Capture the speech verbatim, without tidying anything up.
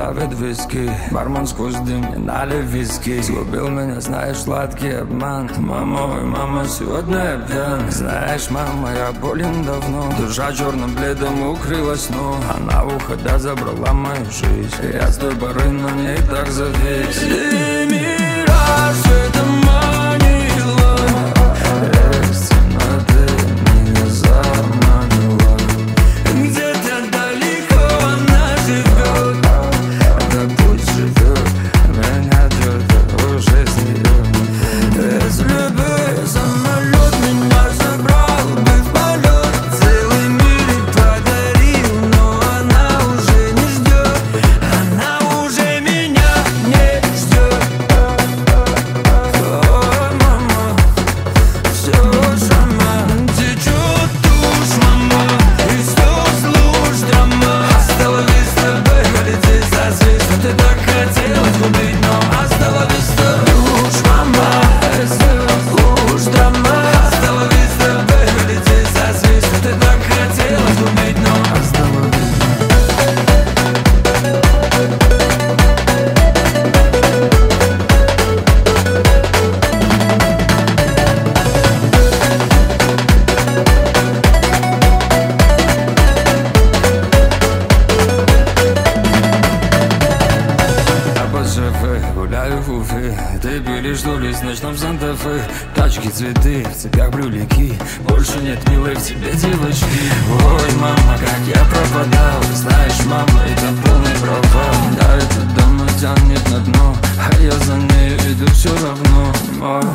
давит виски. Бармен сквозь дым, не налив виски. Сгубил меня, знаешь, сладкий обман. Мама, ой, мама, сегодня я пьян. Знаешь, мама, я болен давно. Душа черным бледом укрылась, но она, уходя, забрала мою жизнь. Я с той поры на ней так завис. Ты мираж, это манила. Истинно ты меня заманила. Где-то далеко она живет. Да пусть живет, меня где-то уже с нее. Если бы самолет меня забрал бы в полет, целый мир подарил, но она уже не ждет. Она уже меня не ждет. Ой, мама, все сама течет душ, мама, и слез луж драма. Осталась с тобой, полететь со свистом. Ты так хотела сгубить, но осталась с тобой. Душ, мама, и слез луж драма. Осталась с тобой, полететь со свистом. Ты так хотела сгубить, но осталась. Гуляю в Уфе. Ты пили, что ли, с ночном Санта-Фе? Тачки, цветы, в цепях брюлики. Больше нет милой в тебе девочки. Ой, мама, как я пропадал. Знаешь, мама, это полный провал. Да, этот дом тянет на дно, а я за ней иду все равно. Ой,